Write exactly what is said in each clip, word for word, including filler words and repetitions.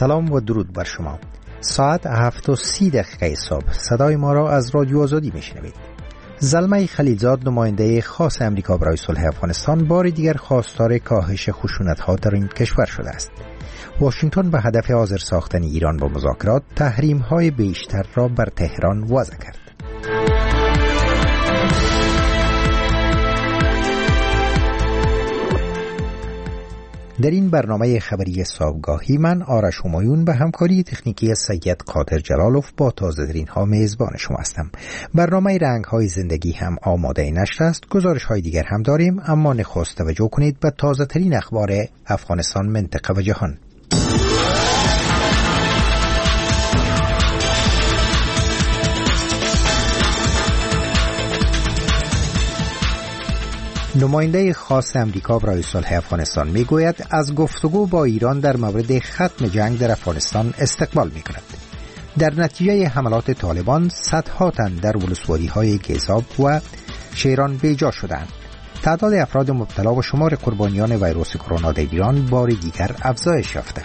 سلام و درود بر شما. ساعت هفت و سی دقیقه صبح صدای ما را از رادیو آزادی میشنوید. زلمه خلیلزاد، نماینده خاص امریکا برای صلح افغانستان، بار دیگر خواستار کاهش خشونت‌ها در این کشور شده است. واشنگتن به هدف حاضر ساختن ایران با مذاکرات تحریم‌های بیشتر را بر تهران وضع کرد. در این برنامه خبری صبحگاهی من آرش همایون به همکاری تکنیکی سید قادر جلالوف با تازه ترین ها میزبان شما هستم. برنامه رنگ های زندگی هم آماده نشر است. گزارش های دیگر هم داریم، اما نخست توجه کنید به تازه ترین اخبار افغانستان، منطقه و جهان. نماینده خاص امریکا برای صلح افغانستان میگوید از گفتگو با ایران در مورد ختم جنگ در افغانستان استقبال میکند. در نتیجه حملات طالبان صدها تن در ولسوالی‌های گیزاب و شیران بیجا شدند. تعداد افراد مبتلا و شمار قربانیان ویروس کرونا در ایران بار دیگر افزایش یافته.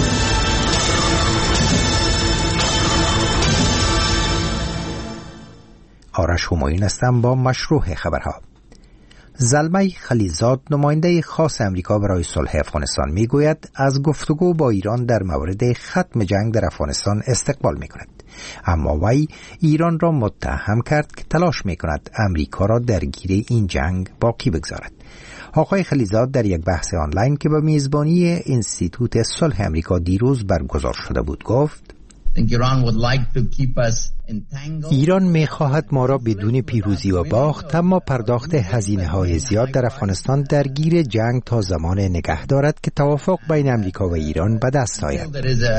آرش همایون هستم با مشروع خبرها. زلمه خلیلزاد، نماینده خاص امریکا برای صلح افغانستان، میگوید از گفتگو با ایران در مورد ختم جنگ در افغانستان استقبال میکند، اما وی ایران را متهم کرد که تلاش میکند امریکا را درگیر این جنگ باقی بگذارد. آقای خلیلزاد در یک بحث آنلاین که به میزبانی انستیتوت صلح امریکا دیروز برگزار شده بود گفت: ایران می‌خواهد ما را بدون پیروزی و باخت، اما پرداخت هزینه‌های زیاد در افغانستان درگیر جنگ تا زمان نگه دارد که توافق بین امریکا و ایران به دست آید.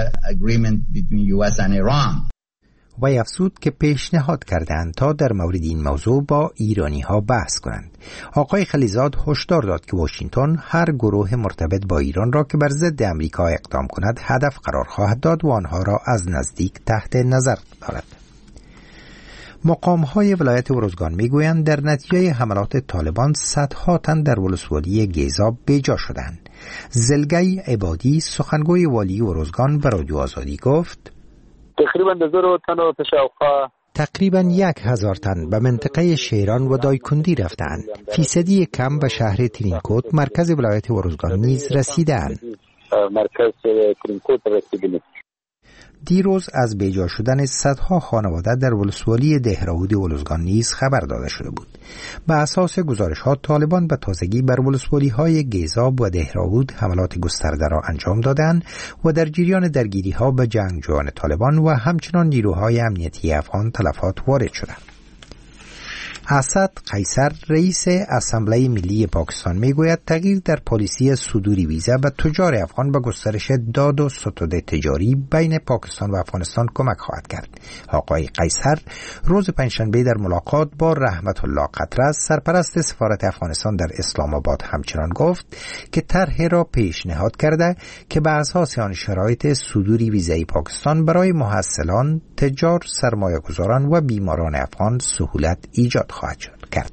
وی افزود که پیشنهاد کردند تا در مورد این موضوع با ایرانی‌ها بحث کنند. آقای خلیلزاد هشدار داد که واشنگتن هر گروه مرتبط با ایران را که بر ضد امریکا اقدام کند هدف قرار خواهد داد و آنها را از نزدیک تحت نظر دارد. مقام‌های ولایت ارزگان می‌گویند در نتیجه حملات طالبان صدها تن در ولسوالی گیزاب بیجا شدند. زلگی عبادی، سخنگوی والی ارزگان، به رادیو آزادی گفت: تقریبا هزار تن و تشاوخا تقریبا یک هزار تن به منطقه شیران و دایکندی رفتند. فیصدی کم به شهر ترینکوت، مرکز ولایت ارزگان نیز رسیدند. مرکز ترینکوت رسیدند. دیروز از بیجا شدن صدها خانواده در ولسوالی دهراود ولسگان نیز خبر داده شده بود. به اساس گزارش‌ها طالبان به تازگی بر ولسوالی‌های گیزاب و دهراود حملات گسترده را انجام دادند و در جریان درگیری‌ها به جنگجویان طالبان و همچنان نیروهای امنیتی افغان تلفات وارد شدند. اسد قیصر، رئیس اسامبله ملی پاکستان، میگوید تغییر در پالیسی صدور ویزا به تجار افغان به گسترش داد و ستد تجاری بین پاکستان و افغانستان کمک خواهد کرد. آقای قیصر روز پنجشنبه در ملاقات با رحمت الله قطرز، سرپرست سفارت افغانستان در اسلام آباد، همچنان گفت که طرح را پیشنهاد کرده که به اساس آن شرایط صدور ویزای پاکستان برای محصلان، تجار، سرمایه‌گذاران و بیماران افغان سهولت ایجاد خواهد شد کرد.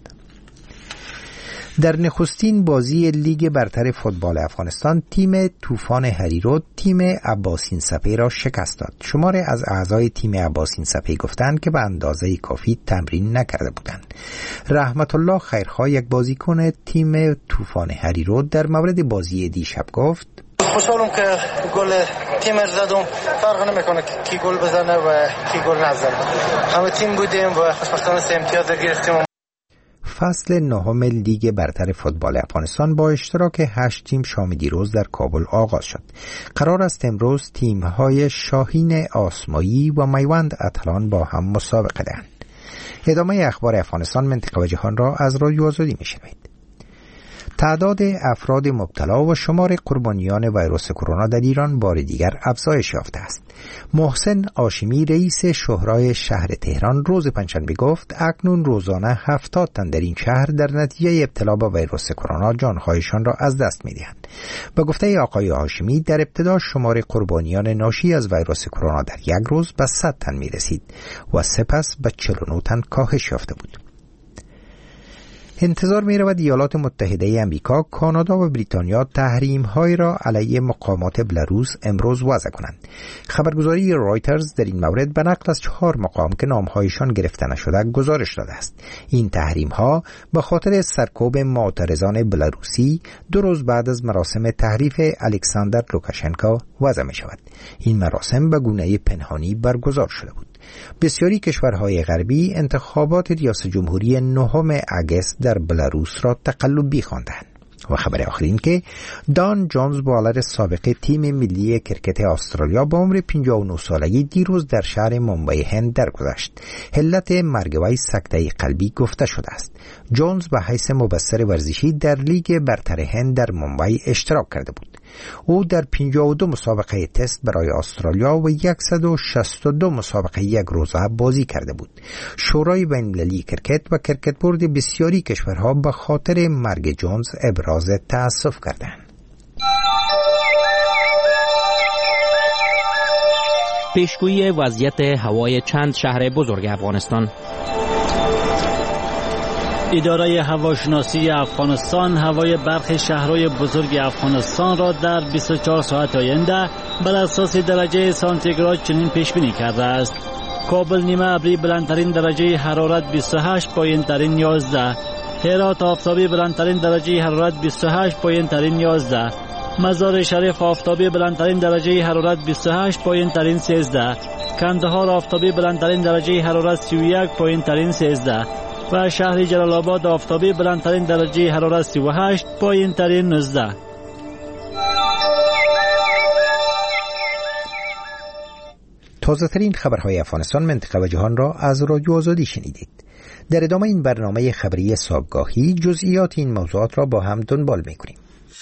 در نخستین بازی لیگ برتر فوتبال افغانستان، تیم طوفان هریرود تیم عباسین سپه را شکست داد. شماری از اعضای تیم عباسین سپه گفتند که به اندازه کافی تمرین نکرده بودند. رحمت الله خیرخواه، یک بازیکن تیم طوفان هریرود، در مورد بازی دیشب گفت: خوشحالم که گل تیم را زدم. فرق نمیکنه کی گل بزنه و کی گل نزنه، همه تیم بودیم و خوشبختانه سه امتیاز گرفتیم. فصل نهم لیگ برتر فوتبال افغانستان با اشتراک هشت تیم شام دیروز در کابل آغاز شد. قرار است امروز تیم‌های شاهین آسمایی و میوند اتلان با هم مسابقه دهند. ادامه اخبار افغانستان، منطقه و جهان را از رادیو آزادی میشنوید. تعداد افراد مبتلا و شمار قربانیان ویروس کرونا در ایران بار دیگر افزایش یافته است. محسن هاشمی، رئیس شورای شهر تهران، روز پنجشنبه گفت اکنون روزانه هفتاد تن در این شهر در نتیجه ابتلا به ویروس کرونا جانهایشان را از دست می‌دهند. به گفته آقای هاشمی، در ابتدا شمار قربانیان ناشی از ویروس کرونا در یک روز به صد تن می‌رسید و سپس به چهل و نه تن کاهش یافته بود. انتظار می رود ایالات متحده امریکا، کانادا و بریتانیا تحریم های را علیه مقامات بلاروس امروز وضع کنند. خبرگزاری رایترز در این مورد به نقل از چهار مقام که نامهایشان گرفته نشده گزارش داده است. این تحریم ها به خاطر سرکوب معترضان بلاروسی دو روز بعد از مراسم تحریف الکساندر لوکاشنکو وضع می شود. این مراسم به گونه پنهانی برگزار شده بود. بسیاری کشورهای غربی انتخابات ریاست جمهوری نهم اگست در بلاروس را تقلبی خواندند. و خبر آخر این که دان جونز بالر سابق تیم ملی کرکت استرالیا با عمر پنجاه و نه سالگی دیروز در شهر ممبئی هند درگذشت. علت مرگ وی سکته قلبی گفته شده است. جونز به حیث مبصر ورزشی در لیگ برتر هند در ممبئی اشتراک کرده بود. او در پنجاه و دو مسابقه تست برای استرالیا و صد و شصت و دو مسابقه یک روزه بازی کرده بود. شورای بین‌المللی کرکت و کرکت بورد بسیاری کشورها به خاطر مرگ جونز ابراز تأسف کردند. پیشگویی وضعیت هوای چند شهر بزرگ افغانستان. اداره هواشناسی افغانستان هوای برخی شهرهای بزرگ افغانستان را در بیست و چهار ساعت آینده بر اساس درجه سانتیگراد چنین پیش بینی کرده است: کابل نیمه ابری بلندترین درجه حرارت بیست و هشت، پایینترین یازده. هرات آفتابی بلندترین درجه حرارت بیست و هشت، پایینترین یازده. مزار شریف آفتابی بلندترین درجه حرارت بیست و هشت، پایینترین سیزده. کندهار آفتابی بلندترین درجه حرارت سی و یک، پایینترین سیزده. و شهر جلال آباد آفتابی بلندترین درجه حرارت سی و هشت، پایینترین نوزده. تازه ترین خبرهای افغانستان، منطقه و جهان را از رادیو آزادی شنیدید. در ادامه این برنامه خبری صبحگاهی جزئیات این موضوعات را با هم دنبال می‌کنیم.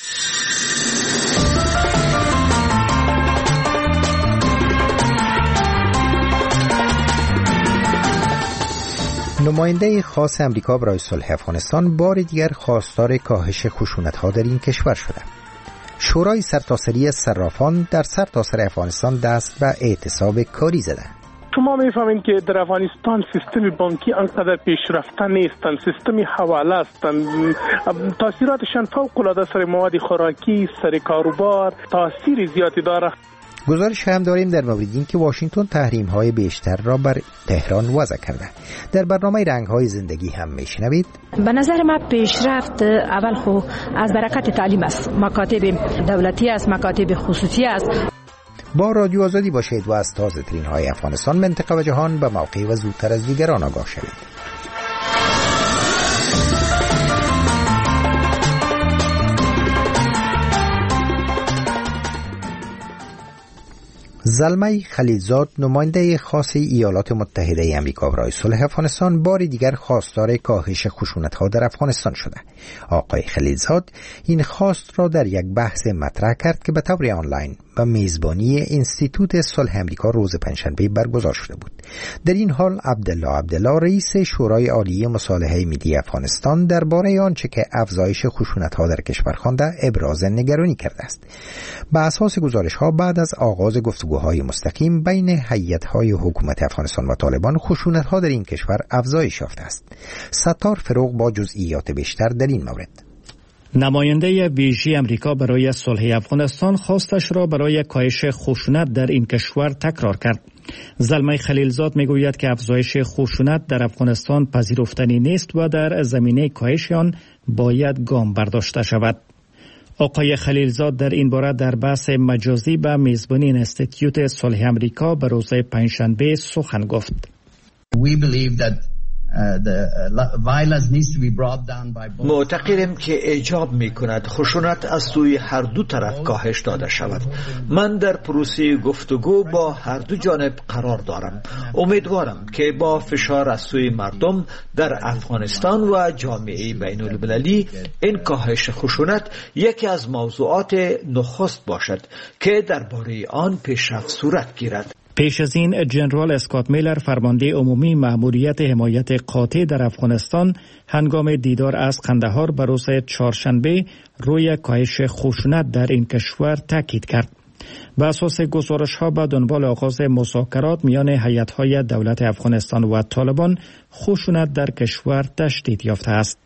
نماینده خاص امریکا برای صلح افغانستان بار دیگر خواستار کاهش خشونت‌ها در این کشور شده. شورای سرتاسری صرافان در سرتاسر افغانستان دست به اعتصاب کاری زده. شما می‌فهمید که در افغانستان سیستم بانکی آنقدر پیشرفته نیستند، سیستم حواله هستند، تاثیراتشان فوق‌العاده سر مواد خوراکی، سر کاروبار تاثیر زیادی دارد. گزارش هم داریم در مورد این که واشنگتن تحریم‌های بیشتر را بر تهران وضع کرده. در برنامه رنگ‌های زندگی هم میشنوید. به نظر ما پیشرفت اول خو از برکت تعلیم است، مکاتب دولتی است، مکاتب خصوصی است. با رادیو آزادی باشید و از تازه ترین های افغانستان، منطقه و جهان به موقع و زودتر از دیگران آگاه شوید. زلمه خلیلزاد، نماینده خاص ایالات متحده آمریکا برای صلح افغانستان، بار دیگر خواستار کاهش خشونت‌ها در افغانستان شده. آقای خلیلزاد این خواست را در یک بحث مطرح کرد که به طور آنلاین و میزبانی انستیتوت صلح آمریکا روز پنجشنبه برگزار شده بود. در این حال عبدالله عبدالله، رئیس شورای عالی مصالحه ملی افغانستان، درباره آنچه که افزایش خشونت‌ها در کشور خوانده ابراز نگرانی کرده است. بر اساس گزارش‌ها بعد از آغاز گفتگوهای مستقیم بین هیئت‌های حکومت افغانستان و طالبان، خشونت‌ها در این کشور افزایش یافته است. ستار فروغ با جزئیات بیشتر در این مورد. نماینده ویژه امریکا برای صلح افغانستان خواستش را برای کاهش خشونت در این کشور تکرار کرد. زلمه خلیلزاد میگوید که افزایش خشونت در افغانستان پذیرفتنی نیست و در زمینه کاهش آن باید گام برداشته شود. آقای خلیلزاد در این باره در بحث مجازی به میزبانی انستیتوت صلح امریکا به روز پنجشنبه سخن گفت. معتقدیم که ایجاب می کند خشونت از سوی هر دو طرف کاهش داده شود. من در پروسه گفتگو با هر دو جانب قرار دارم. امیدوارم که با فشار از سوی مردم در افغانستان و جامعه بین المللی این کاهش خشونت یکی از موضوعات نخست باشد که درباره آن پیشرفت صورت گیرد. پیش از این جنرال اسکات میلر، فرمانده عمومی مأموریت حمایت قاطع در افغانستان، هنگام دیدار از قندهار بر روز چهارشنبه روی کاهش خشونت در این کشور تاکید کرد. بر اساس گزارش‌ها به دنبال آغاز مذاکرات میان هیئت‌های دولت افغانستان و طالبان، خشونت در کشور تشدید یافته است.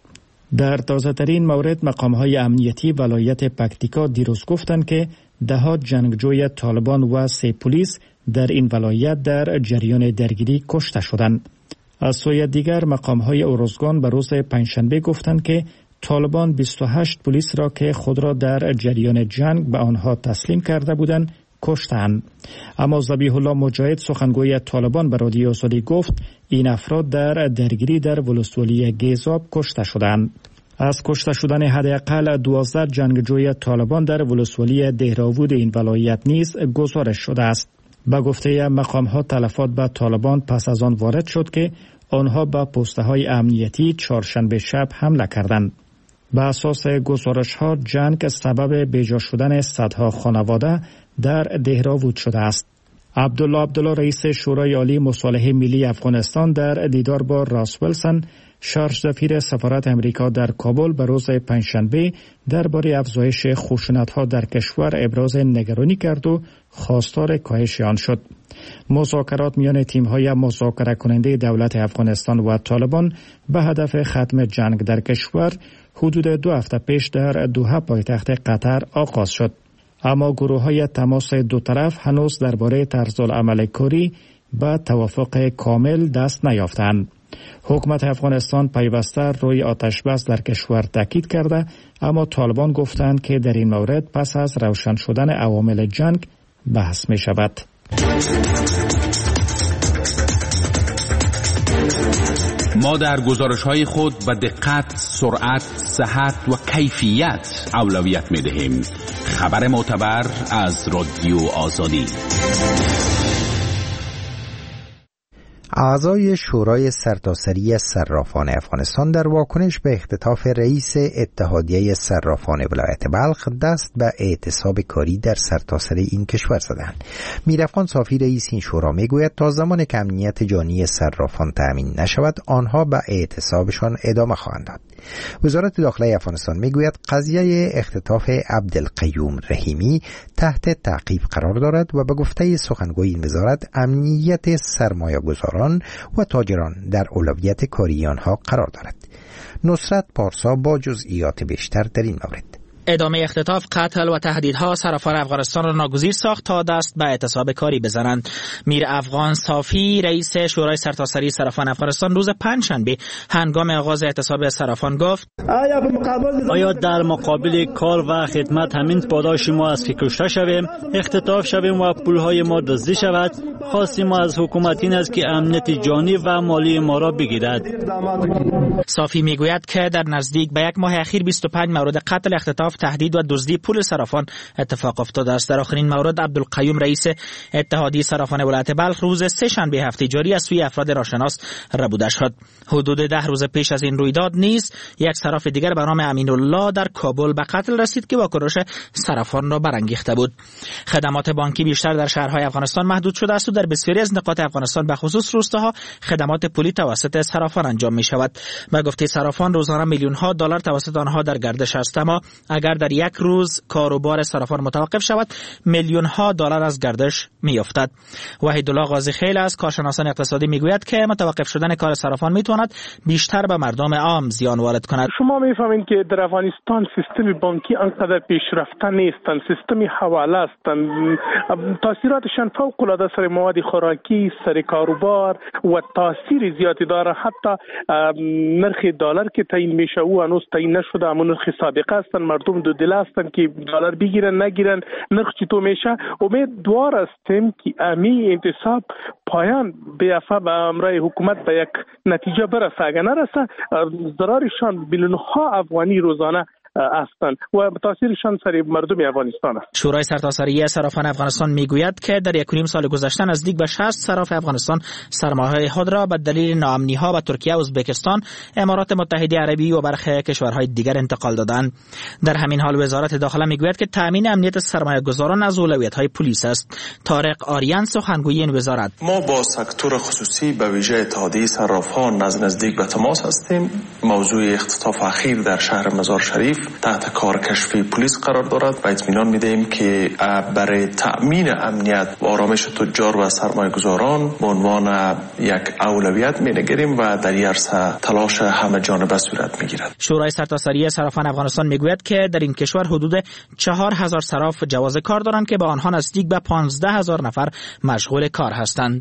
در تازه‌ترین مورد مقام‌های امنیتی ولایت پکتیکا دیروز گفتند که ده‌ها جنگجوی طالبان و سه پلیس در این ولایت در جریان درگیری کشته شدند. از سوی دیگر مقام‌های اورزگان به روز پنجشنبه گفتند که طالبان بیست و هشت پلیس را که خود را در جریان جنگ به آنها تسلیم کرده بودند کشتند. اما ذبیح الله مجاهد سخنگوی طالبان به رادیو آزادی گفت این افراد در درگیری در ولسوالی گیزاب کشته شدند. از کشته شدن حداقل دوازده جنگجوی طالبان در ولسوالی دهراوود این ولایت نیز گزارش شده است. با گفته مقام‌ها تلفات به طالبان پس از آن وارد شد که آنها به پست‌های امنیتی چهارشنبه شب حمله کردند. به اساس گزارش‌ها جنگ سبب بیجا شدن صدها خانواده در دهراوود شده است. عبدالله عبدالله رئیس شورای عالی مصالحه ملی افغانستان در دیدار با راس ویلسون شارژ سفیر سفارت امریکا در کابل به روز پنجشنبه درباره افزایش خشونت‌ها در کشور ابراز نگرانی کرد و خواستار کاهش آن شد. مذاکرات میان تیم‌های مذاکره کننده دولت افغانستان و طالبان به هدف ختم جنگ در کشور حدود دو هفته پیش در دوحه پایتخت قطر آغاز شد. اما گروه‌های تماس دو طرف هنوز درباره طرزالعمل کاری به توافق کامل دست نیافتند. حکومت افغانستان پیوسته روی آتش بس در کشور تاکید کرده، اما طالبان گفتند که در این مورد پس از روشن شدن عوامل جنگ بحث می شود. ما در گزارش‌های خود به دقت، سرعت، صحت و کیفیت اولویت می‌دهیم. خبر معتبر از رادیو آزادی. اعضای شورای سرتاسری صرافان افغانستان در واکنش به اختطاف رئیس اتحادیه صرافان ولایت بلخ دست به اعتصاب کاری در سرتاسر این کشور زدند. میرافخان صافی رئیس این شورا میگوید تا زمانی که امنیت جانی صرافان تأمین نشود آنها به اعتصابشان ادامه خواهند داد. وزارت داخله افغانستان میگوید قضیه اختطاف عبدالقیوم رحیمی تحت تعقیب قرار دارد و به گفته سخنگوی این وزارت امنیت سرمایه‌گذاران و تاجران در اولویت کاری آنها قرار دارد. نصرت پارسا با جزئیات بیشتر در این مورد. ادامه اختطاف، قتل و تهدیدها صرافان افغانستان را ناگزیر ساخت تا دست به اعتصاب کاری بزنند. میر افغان صافی رئیس شورای سرتاسری صرافان افغانستان روز پنجشنبه هنگام آغاز اعتصاب صرافان گفت: آیا در مقابل کار و خدمت همین پاداش ما است که کشته شویم، اختطاف شویم و پولهای ما دزدی شود؟ خواست ما از حکومت این است که امنیت جانی و مالی ما را بگیرد. صافی میگوید که در نزدیک به یک ماه اخیر بیست و پنج مورد قتل، اختطاف، تهدید و دزدی پول صرافان اتفاق افتاده است. در آخرین مورد عبدالقیوم رئیس اتحادیه صرافان ولایت بلخ روز سه شنبه هفته جاری از سوی افراد ناشناس ربوده شد. حدود ده روز پیش از این رویداد نیز یک صراف دیگر به نام امین الله در کابل به قتل رسید که واکنش صرافان را برانگیخته بود. خدمات بانکی بیشتر در شهرهای افغانستان محدود شده است و در بسیاری از نقاط افغانستان به خصوص روستاها خدمات پولی توسط صرافان انجام می شود. به گفته صرافان روزانه میلیون ها دلار توسط آنها در گردش است، اما اگر در یک روز کاروبار صرافان متوقف شود میلیون ها دلار از گردش می افتد. وحیدالله غازی خیل از کارشناسان اقتصادی میگوید که متوقف شدن کار صرافان میتواند بیشتر به مردم عام زیان وارد کند. شما میفهمید که در افغانستان سیستم بانکی انقدر پیشرفته نیستند، سیستم حواله هستند، تاثیراتشان فوق العاده سر مواد خوراکی، سر کاروبار و تاثیر زیادی داره. حتی نرخ دلار که تعیین میشه او هنوز تعیین نشده، اما نرخ سابقه هستند، مردم دو دل هستند که دلار بگیرن نگیرن، نرخ چطور میشه. امیدوار هستیم که امی انتصاب پایان بیافته به امرای حکومت به یک نتیجه برسه. اگر نرسه ضررشان بیلیون ها افغانی روزانه هستند و تاثیرشان سر مردم افغانستان است. شورای سرتاسری صرافان افغانستان میگوید که در یک و نیم سال گذشته نزدیک به شصت صراف افغانستان سرمایه‌های خود را به دلیل ناامنی‌ها به ترکیه، ازبکستان، امارات متحده عربی و برخی کشورهای دیگر انتقال دادند. در همین حال وزارت داخله میگوید که تامین امنیت سرمایه‌گذاران از اولویت‌های پلیس است. طارق آریان سخنگوی این وزارت: ما با سکتور خصوصی به ویژه اتحادیه صرافان نزدیک به تماس هستیم. موضوع اختطاف اخیر در شهر مزار شریف تحت کار کشفی پلیس قرار دارد و اطمینان میدهیم که برای تأمین امنیت و آرامش تجار و سرمایه‌گذاران به عنوان یک اولویت می‌نگریم و در این عرصه تلاش همه جانبه صورت می‌گیرد. شورای سرتاسری صرافان افغانستان میگوید که در این کشور حدود چهار هزار صراف جواز کار دارند که به آنها نزدیک به پانزده هزار نفر مشغول کار هستند.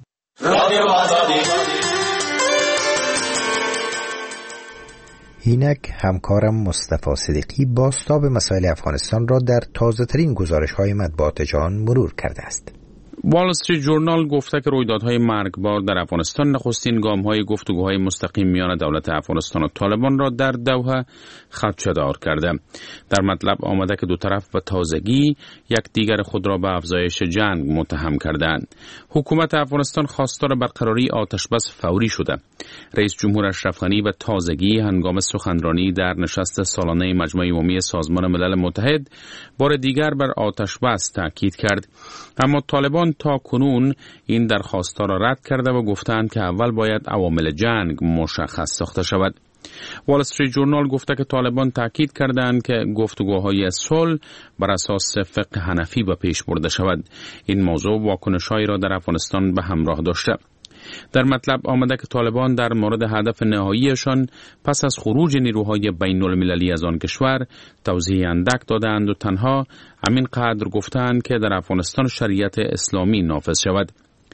اینک همکارم مصطفی صدیقی بازتاب مسائل افغانستان را در تازه‌ترین گزارش‌های مطبوعات جهان مرور کرده است. وال استریت جورنال گفته که رویدادهای مرگبار در افغانستان نخستین گام‌های گفتگوهای مستقیم میان دولت افغانستان و طالبان را در دوحه خدشه‌دار کرده. در مطلب آمده که دو طرف به تازگی یکدیگر خود را به افزایش جنگ متهم کردند. حکومت افغانستان خواستار برقراری آتشبس فوری شده. رئیس جمهور اشرف غنی به تازگی هنگام سخنرانی در نشست سالانه مجمع عمومی سازمان ملل متحد بار دیگر بر آتشبس تاکید کرد. اما طالبان تا کنون این درخواست را رد کرده و گفتند که اول باید عوامل جنگ مشخص ساخته شود. وال استریت جورنال گفته که طالبان تاکید کردند که گفتگوهای صلح بر اساس فقه حنفی به پیش برده شود. این موضوع واکنش‌هایی را در افغانستان به همراه داشته. در مطلب آمده که طالبان در مورد هدف نهاییشان پس از خروج نیروهای بین المللی از آن کشور توضیح اندک دادند و تنها همین قدر گفتند که در افغانستان شریعت اسلامی نافذ شود.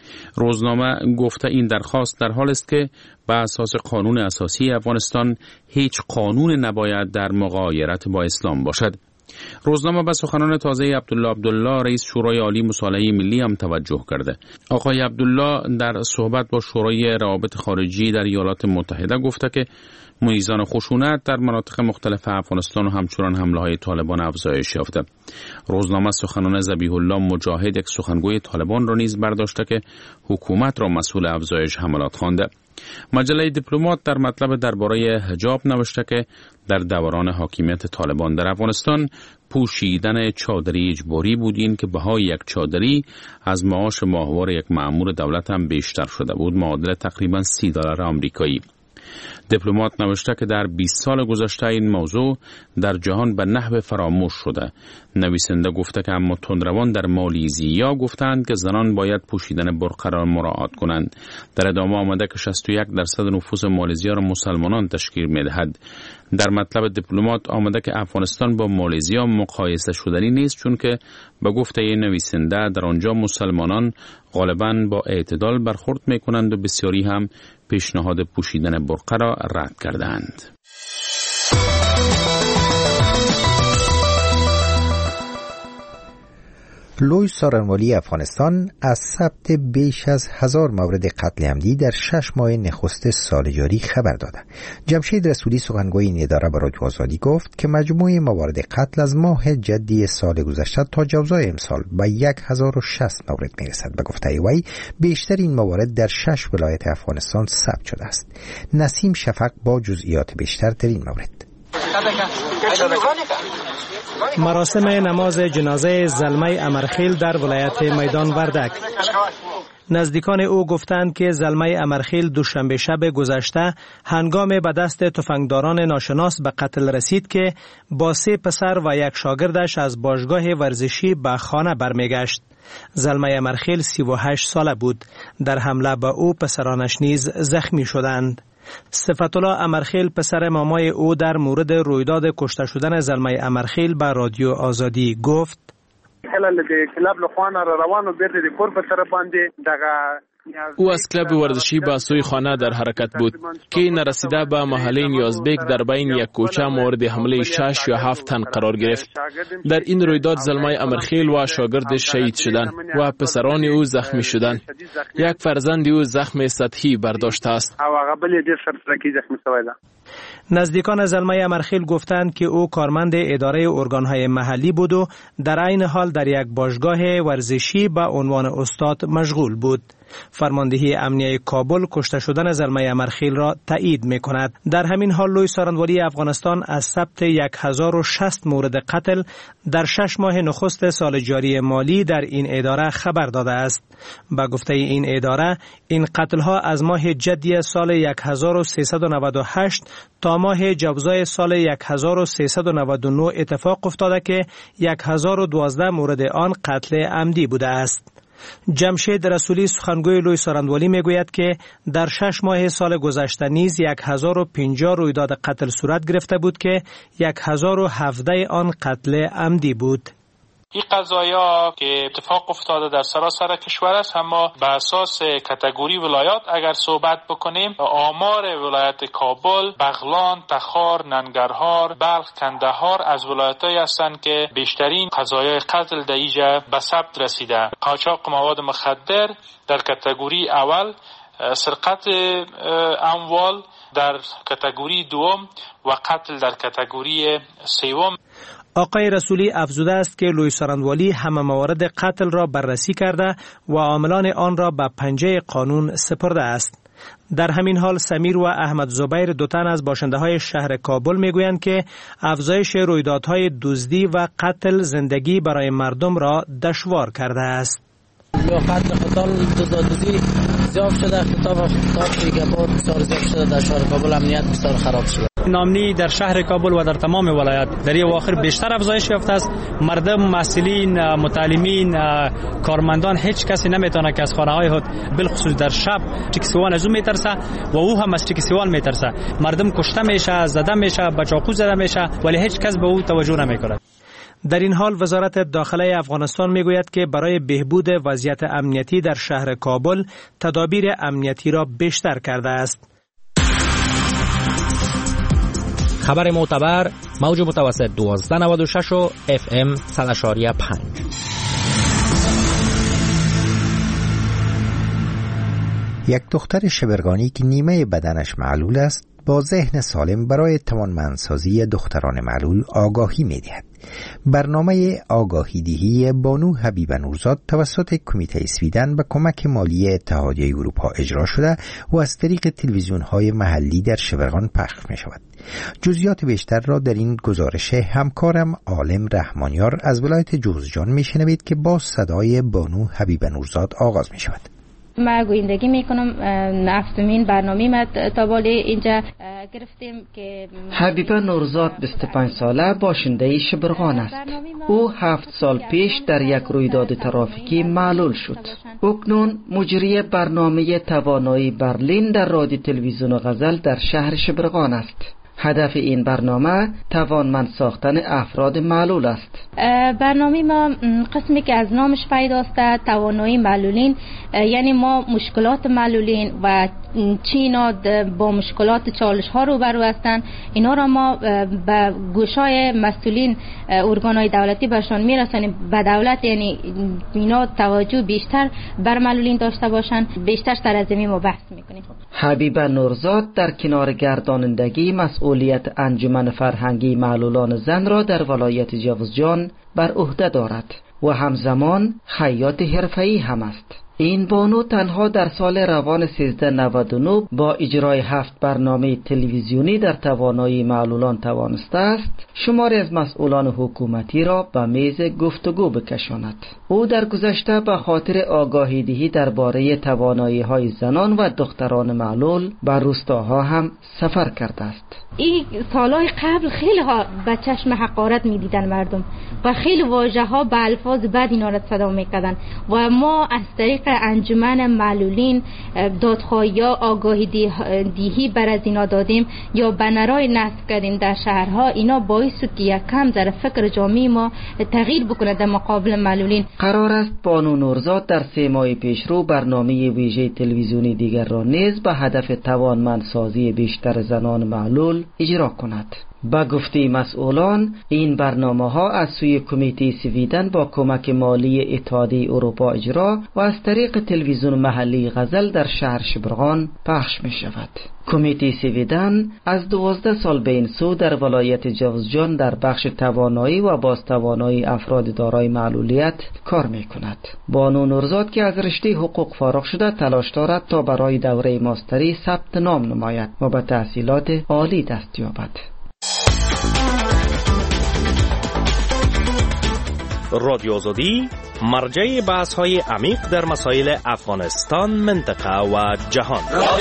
روزنامه گفته این درخواست در حال است که به اساس قانون اساسی افغانستان هیچ قانون نباید در مغایرت با اسلام باشد. روزنامه به سخنان تازه عبدالله عبدالله رئیس شورای عالی مصالحه ملی هم توجه کرده. آقای عبدالله در صحبت با شورای روابط خارجی در ایالات متحده گفته که میزان خشونت در مناطق مختلف افغانستان و همچنان حمله‌های طالبان افزایش یافته. روزنامه سخنان ذبیح الله مجاهد یک سخنگوی طالبان را نیز برداشته که حکومت را مسئول افزایش حملات خوانده. مجله دیپلمات در مطلب درباره حجاب نوشته که در دوران حاکمیت طالبان در افغانستان پوشیدن چادری اجباری بود، این که بهای یک چادری از معاش ماهوار یک مأمور دولت هم بیشتر شده بود، معادل تقریبا سی دلار آمریکایی. دیپلمات نوشته که در بیست سال گذشته این موضوع در جهان به نحو فراموش شده. نویسنده گفته که اما تندروان در مالیزیا گفتند که زنان باید پوشیدن برقه را مراعات کنند. در ادامه آمده که شصت و یک درصد نفوس مالزیا را مسلمانان تشکیل می‌دهد. در مطلب دیپلمات آمده که افغانستان با مالزیا مقایسه شدنی نیست، چون که به گفته نویسنده در آنجا مسلمانان غالباً با اعتدال برخورد می‌کنند و بسیاری هم پیشنهاد پوشیدن برقه را رد کردند. لوی سارنوالی افغانستان از ثبت بیش از هزار مورد قتل عمدی در شش ماه نخست سال جاری خبر داده. جمشید رسولی سخنگوی این اداره به رادیو آزادی گفت که مجموع موارد قتل از ماه جدی سال گذشته تا جوزای امسال به یک هزار و شصت مورد میرسد. به گفته وی بیشتر این موارد در شش ولایت افغانستان ثبت شده است. نسیم شفق با جزئیات بیشتر در این مورد. مراسم نماز جنازه زلمه امرخیل در ولایت میدان وردک. نزدیکان او گفتند که زلمه امرخیل دوشنبه شب گذشته هنگام به دست تفنگداران ناشناس به قتل رسید که با سه پسر و یک شاگردش از باشگاه ورزشی به خانه برمیگشت. زلمه امرخیل سی و هشت ساله بود. در حمله به او پسرانش نیز زخمی شدند. صفت الله امرخیل پسر مامای او در مورد رویداد کشته شدن زلمه امرخیل به رادیو آزادی گفت: او از کلب ورزشی به سوی خانه در حرکت بود که نرسیده به محله نیازبیک در بین یک کوچه مورد حمله شش یا هفت تن قرار گرفت. در این رویداد زلمه امرخیل و شاگردش شهید شدند و پسران او زخمی شدند. یک فرزند او زخم سطحی برداشته است. نزدیکان زلمه امرخیل گفتند که او کارمند اداره ارگانهای محلی بود و در عین حال در یک باشگاه ورزشی به عنوان استاد مشغول بود. فرماندهی امنیه کابل کشته شدن زلمه امرخیل را تایید می کند. در همین حال لوی سارنوالی افغانستان از ثبت هزار و شصت مورد قتل در شش ماه نخست سال جاری مالی در این اداره خبر داده است. با گفته این اداره این قتل ها از ماه جدی سال هزار و سیصد و نود و هشت تا ماه جوزای سال هزار و سیصد و نود و نه اتفاق افتاده که هزار و دوازده مورد آن قتل عمدی بوده است. جمشید رسولی سخنگوی لوی سارنوالی میگوید که در شش ماه سال گذشته نیز هزار و پنجاه رویداد قتل صورت گرفته بود که هزار و هفده آن قتل عمدی بود. این قضایا که اتفاق افتاده در سراسر کشور است، اما به اساس کاتگوری ولایات اگر صحبت بکنیم، آمار ولایت کابل، بغلان، تخار، ننگرهار، بلخ، کندهار از ولایت‌هایی هستند که بیشترین قضایای قتل در اینجا به ثبت رسیده. قاچاق مواد مخدر در کاتگوری اول، سرقت اموال در کاتگوری دوم و قتل در کاتگوری سوم. آقای رسولی افزوده است که لوی سارنوالی همه موارد قتل را بررسی کرده و عاملان آن را به پنجه قانون سپرده است. در همین حال سمیر و احمد زبیر دو تن از باشنده‌های شهر کابل میگویند که افزایش رویدادهای دزدی و قتل زندگی برای مردم را دشوار کرده است. یا قتل قتال دزدی زیاد شده، خطاب خطاب دیگه بود بسیار زیاد شده در شهر کابل، امنیت بسیار خراب شده. نامنی در شهر کابل و در تمام ولایات در این اواخر بیشتر افزایش یافته است. مردم، مسئولین، متعلمین، کارمندان، هیچ کسی نمیتونه که از خانه های خود بالخصوص در شب چکسیوان از اون میترسه و او هم از چکسیوان میترسه. مردم کشته میشه، زده میشه، با چاقو زده میشه، ولی هیچ کس به او توجه نمیکنه. در این حال وزارت داخله افغانستان میگوید که برای بهبود وضعیت امنیتی در شهر کابل تدابیر امنیتی را بیشتر کرده است. خبر معتبر، موج متوسط دوازده نود و شش و اف ام صد و پنج. یک دختر شبرغانی که نیمه بدنش معلول است با ذهن سالم برای توانمندسازی دختران معلول آگاهی می‌دهد. برنامه آگاهی دهی بانو حبیبه نورزاد توسط کمیته سویدن به کمک مالی اتحادیه اروپا اجرا شده و از طریق تلویزیون‌های محلی در شبرغان پخش می‌شود. جزئیات بیشتر را در این گزارش همکارم عالم رحمانیار از ولایت جوزجان می‌شنوید که با صدای بانو حبیبه نورزاد آغاز می‌شود. ما گویندگی میکنم هفتمین برنامه ما تا بالا اینجا گرفتیم که حبیبه نورزاد بیست و پنج ساله باشنده شبرغان است. او هفت سال پیش در یک رویداد ترافیکی معلول شد. اکنون مجری برنامه توانایی برلین در رادیو تلویزیون غزل در شهر شبرغان است. هدف این برنامه توانمند ساختن افراد معلول است. برنامه ما قسمی که از نامش پیداسته توانایی معلولین، یعنی ما مشکلات معلولین و چی اینا با مشکلات چالش ها روبرو هستند، اینا را ما به گوشای مسئولین ارگانهای دولتی برشان میرسانیم. به دولت یعنی اینا توجه بیشتر بر معلولین داشته باشند، بیشتر سر از ما بحث میکنیم. حبیبه نورزاد در کنار گردانندگی مسئولیت انجمن فرهنگی معلولان زن را در ولایت جوزجان بر عهده دارد و همزمان خیاط حرفه‌ای هم است. این بانو تنها در سال روان سیزده نود و نه با اجرای هفت برنامه تلویزیونی در توانایی معلولان توانسته است شماری از مسئولان حکومتی را به میز گفتگو بکشاند. او در گذشته به خاطر آگاهی دهی درباره توانایی‌های زنان و دختران معلول به روستاها هم سفر کرده است. این سالهای قبل خیلی ها به چشم حقارت می‌دیدن مردم و خیلی واژه‌ها به الفاظ بد اینا را صدا می‌کردن و ما از طریق انجمن معلولین دادخواهی یا آگاهی دهی بر از اینا دادیم یا بنرای نصب کردیم در شهرها. اینا باعث شد که یک کم در فکر جامعه ما تغییر بکنه در مقابل معلولین. قرار است بانو نورزاد در سه ماه پیشرو برنامه ویژه تلویزیونی دیگر را نیز به هدف توانمندسازی بیشتر زنان معلول اجرا کند. با گفته مسئولان این برنامه ها از سوی کمیته سویدن با کمک مالی اتحادیه اروپا اجرا و از طریق تلویزیون محلی غزل در شهر شبرغان پخش می شود. کمیته سویدن از دوازده سال به این سو در ولایت جوزجان در بخش توانایی و بازتوانایی افراد دارای معلولیت کار می کند. بانو نورزاد که از رشته حقوق فارغ شده تلاش دارد تا برای دوره ماستری ثبت نام نماید و به تحصیلات عالی دست یابد. رادیو آزادی مرجع بحث های عمیق در مسائل افغانستان، منطقه و جهان.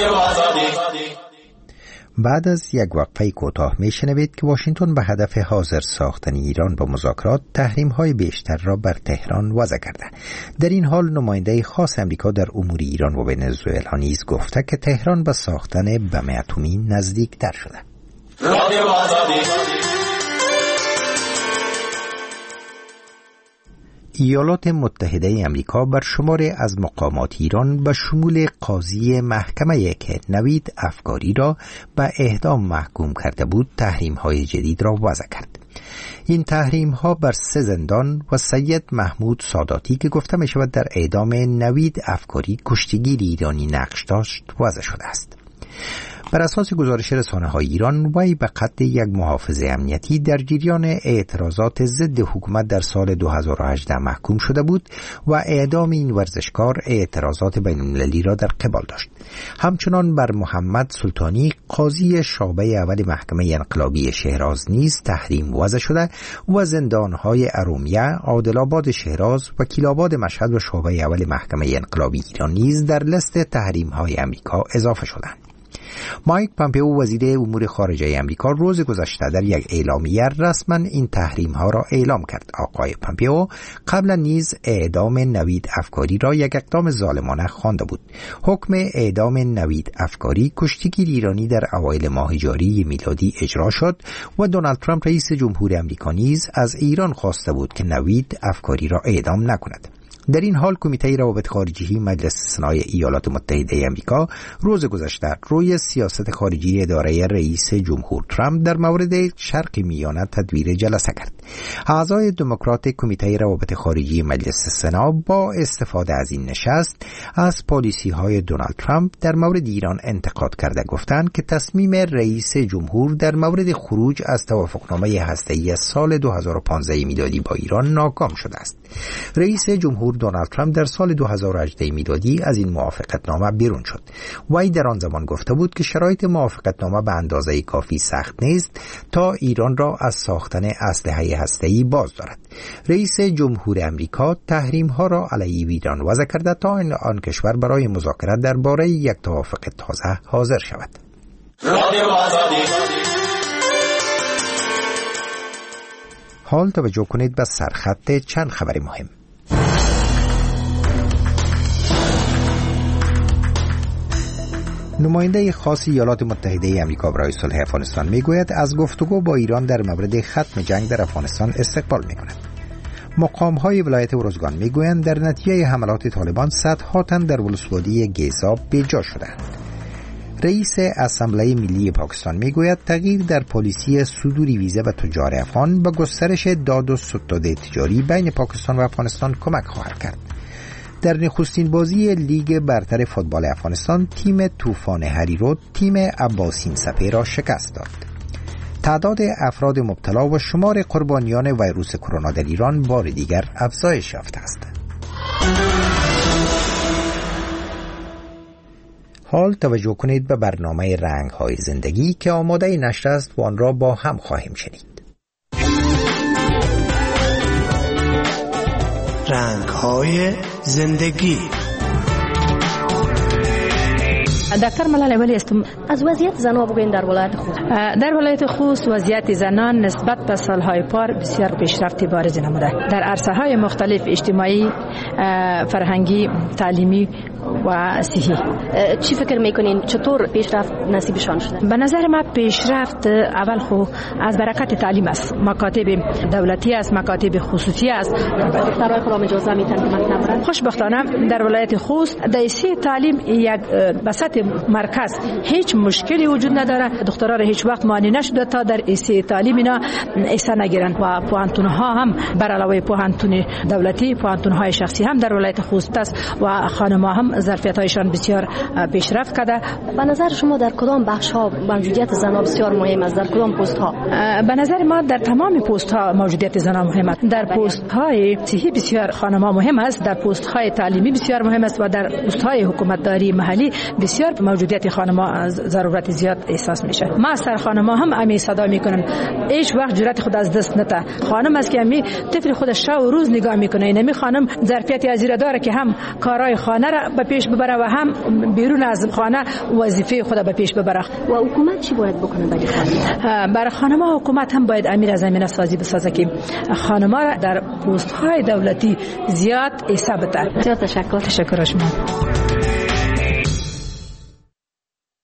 بعد از یک وقفه کوتاه میشنوید که واشنگتن به هدف حاضر ساختن ایران با مذاکرات تحریم های بیشتر را بر تهران وضع کرده. در این حال نماینده خاص امریکا در امور ایران و ونزوئلا نیز گفته که تهران به ساختن بم اتمی نزدیک تر شده. رادیو آزادی. ایالات متحده امریکا بر شماری از مقامات ایران به شمول قاضی محکمه که نوید افکاری را به اعدام محکوم کرده بود تحریم های جدید را وضع کرد. این تحریم ها بر سه زندان و سید محمود ساداتی که گفته می شود در اعدام نوید افکاری کشتیگیر ایرانی نقش داشت وضع شده است. بر اساس گزارش رسانه‌های ایران وی به قتل یک محافظ امنیتی در جریان اعتراضات ضد حکومت در سال دو هزار و هجده محکوم شده بود و اعدام این ورزشکار اعتراضات بین‌المللی را در قبال داشت. همچنان بر محمد سلطانی قاضی شعبه اول محکمه انقلابی شهراز نیز تحریم وضع شده و زندان‌های ارومیه، عادل‌آباد شهراز، وکیل‌آباد مشهد و شعبه اول محکمه انقلابی ایران نیز در لیست تحریم‌های امریکا اضافه شدند. مایک پامپئو وزیر امور خارجه امریکا روز گذشته در یک اعلامیه رسما این تحریم ها را اعلام کرد. آقای پامپئو قبلا نیز اعدام نوید افکاری را یک اقدام ظالمانه خوانده بود. حکم اعدام نوید افکاری کشتیگیر ایرانی در اوایل ماه جاری میلادی اجرا شد و دونالد ترامپ رئیس جمهور امریکا نیز از ایران خواسته بود که نوید افکاری را اعدام نکند. در این حال کمیته روابط خارجی مجلس سنای ایالات متحده آمریکا روز گذشته روی سیاست خارجی اداره رئیس جمهور ترامپ در مورد شرق میانه تدویر جلسه کرد. اعضای دموکرات کمیته روابط خارجی مجلس سنا با استفاده از این نشست از پالیسی های دونالد ترامپ در مورد ایران انتقاد کرده گفتند که تصمیم رئیس جمهور در مورد خروج از توافقنامه هسته‌ای سال دو هزار و پانزده میلادی با ایران ناکام شده است. رئیس جمهور دونالد ترامپ در سال دو هزار و هجده میلادی از این موافقتنامه بیرون شد. وی در آن زمان گفته بود که شرایط موافقتنامه به اندازه کافی سخت نیست تا ایران را از ساختن اسلحه هسته‌ای باز دارد. رئیس جمهور امریکا تحریم ها را علیه ایران وضع کرده تا این آن کشور برای مذاکره درباره یک توافق تازه حاضر شود. حال توجه کنید به سرخط چند خبر مهم. نماینده خاص ایالات متحده آمریکا برای صلح افغانستان میگوید از گفتگو با ایران در مورد ختم جنگ در افغانستان استقبال میکند. مقام‌های ولایت ارزگان میگویند در نتیجه حملات طالبان صدها تن در ولسوالی گیزاب بیجا شدند. رئیس اسامبله ملی پاکستان میگوید تغییر در پالیسی صدور ویزه به تجار افغان به گسترش داد و ستاد تجاری بین پاکستان و افغانستان کمک خواهد کرد. در نخستین بازی لیگ برتر فوتبال افغانستان تیم طوفان هریرود تیم عباسین سپه را شکست داد. تعداد افراد مبتلا و شمار قربانیان ویروس کرونا در ایران بار دیگر افزایش یافته است. حال توجه کنید به برنامه رنگ‌های زندگی که آماده نشر است و آن را با هم خواهیم شنید. رنگ‌های زندگی. دکتر ملال ولی استم از وضعیت زنان بگوین در ولایت خوست. در ولایت خوست وضعیت زنان نسبت به سالهای پار بسیار پیشرفتی بارز نموده. در عرصه‌های مختلف اجتماعی، فرهنگی، تعلیمی و صحی. چی فکر میکنین چطور پیشرفت نصیبشان شده؟ به نظر ما پیشرفت اول خو از برکت تعلیم است. مکاتب دولتی است، مکاتب خصوصی است. دخترای خودم اجازه میتن که مکتب برن؟ خوشبختانه در ولایت خوست در حیث تعلیم یک بسط مرکز هیچ مشکلی وجود نداره. دخترها را هیچ وقت مانع نشده تا در حیث تعلیم اینا حصه نگیرن و پوهنتون ها هم بر علاوه پوهنتون دولتی پوهنتون های شخصی هم در ولایت خوست است و خانم ها هم ظرفیت هایشان بسیار پیشرفت کرده. به نظر شما در کدام بخش ها موجودیت زنان بسیار مهم است؟ در کدام پست ها؟ به نظر ما در تمام پست ها موجودیت زنان مهم است. در پست های صحی بسیار خانم ها مهم است، در پست های تعلیمی بسیار مهم است و در پست های حکومتداری محلی بسیار موجودیت خانم ها ضرورت زیاد احساس میشه. ما از سر خانم ها هم امی صدا میکنن هیچ وقت جرأت خود از دست نده. خانم است که امی طفل خودش شب و روز نگاه میکنه. اینمی خانم ظرفیت ازیره داره که هم کارهای خانه را به پیش ببره و هم بیرون از خانه وظیفه خود به پیش ببره. و حکومت چی باید بکنه برای خانم؟ برای خانم ها حکومت هم باید امیر زمینه سازی بسازه که خانم ها در پست های دولتی زیاد حساب بده. زیاد تشکر. تشکر شما.